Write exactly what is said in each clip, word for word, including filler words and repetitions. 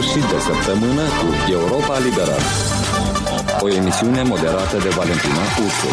sfârșit de săptămână cu Europa Liberă. O emisiune moderată de Valentina Ursu.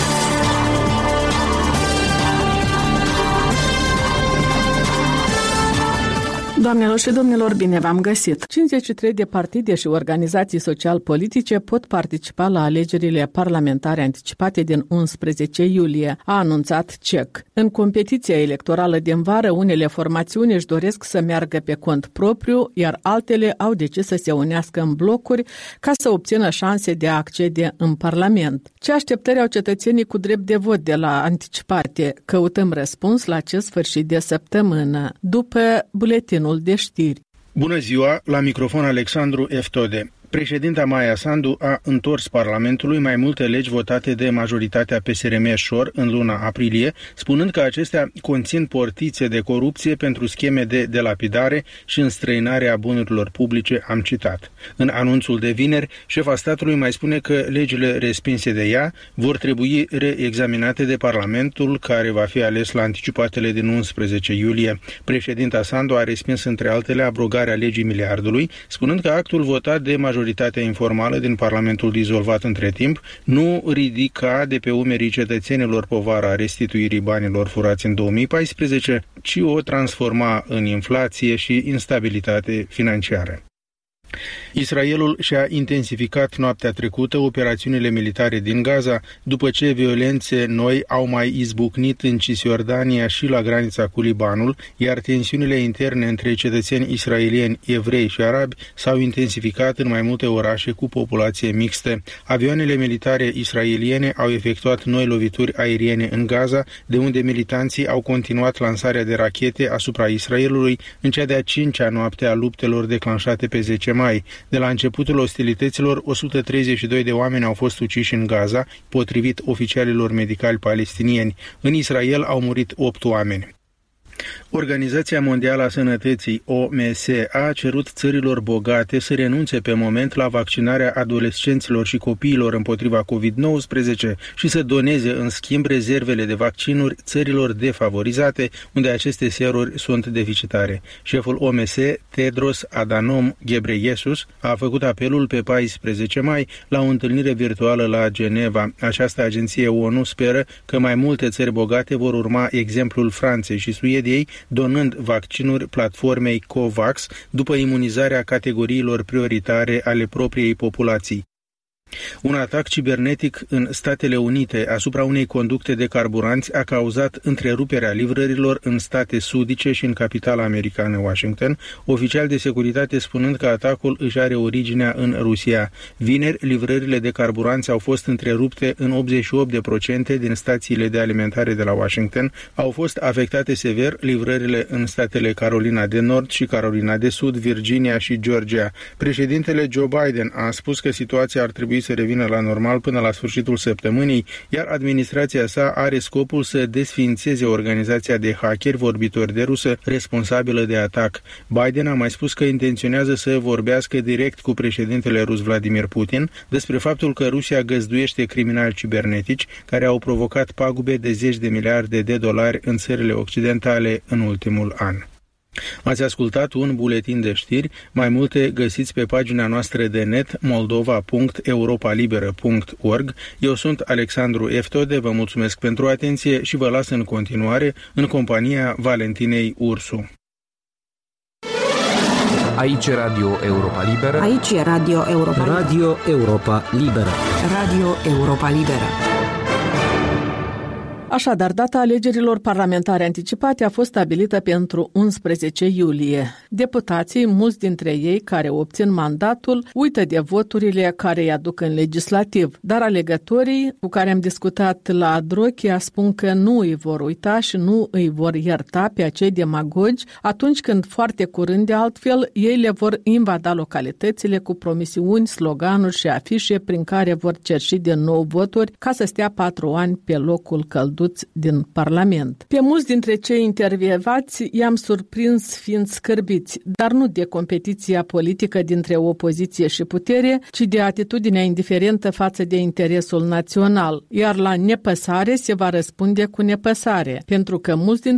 Doamnelor și domnilor, bine v-am găsit! cincizeci și trei de partide și organizații social-politice pot participa la alegerile parlamentare anticipate din unsprezece iulie, a anunțat C E C. În competiția electorală din vară, unele formațiuni își doresc să meargă pe cont propriu, iar altele au decis să se unească în blocuri ca să obțină șanse de a accede în Parlament. Ce așteptări au cetățenii cu drept de vot de la anticipate? Căutăm răspuns la acest sfârșit de săptămână, după buletinul de știri. Bună ziua, la microfon Alexandru Eftode. Președinta Maia Sandu a întors Parlamentului mai multe legi votate de majoritatea P S R M-Șor în luna aprilie, spunând că acestea conțin portițe de corupție pentru scheme de delapidare și înstrăinarea bunurilor publice, am citat. În anunțul de vineri, șefa statului mai spune că legile respinse de ea vor trebui reexaminate de Parlamentul, care va fi ales la anticipatele din unsprezece iulie. Președinta Sandu a respins între altele abrogarea legii miliardului, spunând că actul votat de majoritatea Majoritatea informală din Parlamentul dizolvat între timp nu ridica de pe umerii cetățenilor povara restituirii banilor furați în două mii paisprezece, ci o transforma în inflație și instabilitate financiară. Israelul și-a intensificat noaptea trecută operațiunile militare din Gaza, după ce violențe noi au mai izbucnit în Cisjordania și la granița cu Libanul, iar tensiunile interne între cetățeni israelieni, evrei și arabi s-au intensificat în mai multe orașe cu populație mixtă. Avioanele militare israeliene au efectuat noi lovituri aeriene în Gaza, de unde militanții au continuat lansarea de rachete asupra Israelului în cea de-a cincea noapte a luptelor declanșate pe zece mai. De la începutul ostilităților, o sută treizeci și doi de oameni au fost uciși în Gaza, potrivit oficialilor medicali palestinieni. În Israel au murit opt oameni. Organizația Mondială a Sănătății, O M S, a cerut țărilor bogate să renunțe pe moment la vaccinarea adolescenților și copiilor împotriva covid nouăsprezece și să doneze în schimb rezervele de vaccinuri țărilor defavorizate, unde aceste seruri sunt deficitare. Șeful O M S, Tedros Adhanom Ghebreyesus, a făcut apelul pe paisprezece mai la o întâlnire virtuală la Geneva. Această agenție ONU speră că mai multe țări bogate vor urma exemplul Franței și Suediei, donând vaccinuri platformei COVAX după imunizarea categoriilor prioritare ale propriei populații. Un atac cibernetic în Statele Unite asupra unei conducte de carburanți a cauzat întreruperea livrărilor în state sudice și în capitala americană, Washington, oficiali de securitate spunând că atacul își are originea în Rusia. Vineri, livrările de carburanți au fost întrerupte în optzeci și opt la sută din stațiile de alimentare de la Washington, au fost afectate sever livrările în statele Carolina de Nord și Carolina de Sud, Virginia și Georgia. Președintele Joe Biden a spus că situația ar trebui să revină la normal până la sfârșitul săptămânii, iar administrația sa are scopul să desființeze organizația de hackeri vorbitori de rusă responsabilă de atac. Biden a mai spus că intenționează să vorbească direct cu președintele rus Vladimir Putin despre faptul că Rusia găzduiește criminali cibernetici care au provocat pagube de zeci de miliarde de dolari în țările occidentale în ultimul an. Ați ascultat un buletin de știri, mai multe găsiți pe pagina noastră de net moldova punct europalibera punct org. Eu sunt Alexandru Eftode, vă mulțumesc pentru atenție și vă las în continuare în compania Valentinei Ursu. Aici e Radio Europa Liberă. Aici e Radio Europa Liberă. Radio Europa Liberă. Radio Europa Liberă. Așadar, data alegerilor parlamentare anticipate a fost stabilită pentru unsprezece iulie. Deputații, mulți dintre ei care obțin mandatul, uită de voturile care îi aduc în legislativ, dar alegătorii cu care am discutat la Adrochia spun că nu îi vor uita și nu îi vor ierta pe acei demagogi atunci când, foarte curând de altfel, ei le vor invada localitățile cu promisiuni, sloganuri și afișe prin care vor cerși din nou voturi ca să stea patru ani pe locul călduț din Parlament. Pe mulți dintre cei intervievați i-am surprins fiind scârbiți, dar nu de competiția politică dintre opoziție și putere, ci de atitudinea indiferentă față de interesul național, iar la nepăsare se va răspunde cu nepăsare, pentru că mulți dintre